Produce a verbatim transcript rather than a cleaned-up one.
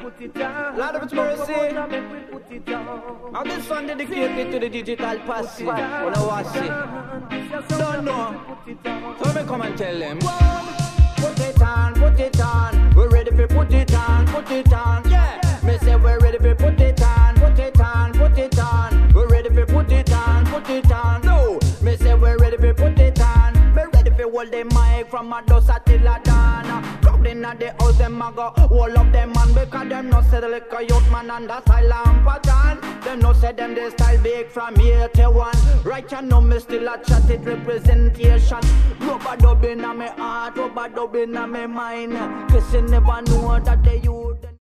Lord of its mercy. Now this one dedicated to the digital posse. Wanna watch it? Don't know. So me come and tell them. Put it on, put it on. We're ready for put it on, put it on. Yeah. Me say we're ready for put it on, put it on, put it on. We're ready for put it on, put it on. No. Me say we're ready for put it on. Me ready for hold the mic from a dust till a dawn. Crowd inna the house, them a go all of them man because them no say the liquor youth man and the silent pattern. Them no say them they style big from here to one. Right you know me still a chat it representation. Rubber dub inna me heart, rubber dub inna me mind. Cause you never know that they youth.